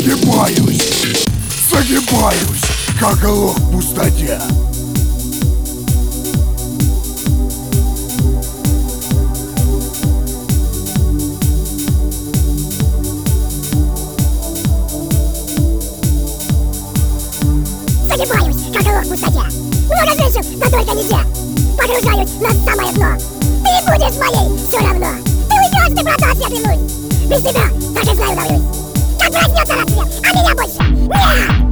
Загибаюсь, загибаюсь, как лох в пустоте. Загибаюсь, как лох в пустоте. Много женщин, но только не те. Погружаюсь на самое дно. Ты будешь моей все равно. Ты уйдешь, ты продашь, я клянусь. Без тебя так и знаю давлюсь. Как проснется рассвет, а меня больше нет!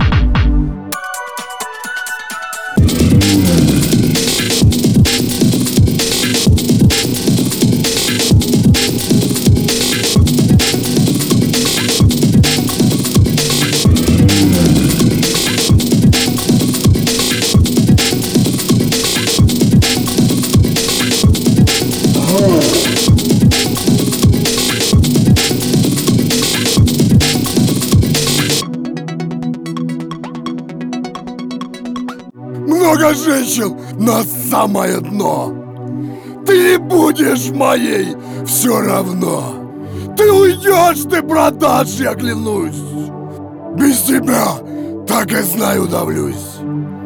Много женщин на самое дно. Ты будешь моей все равно. Ты уйдешь, ты продашь, я клянусь. Без тебя так и знаю давлюсь.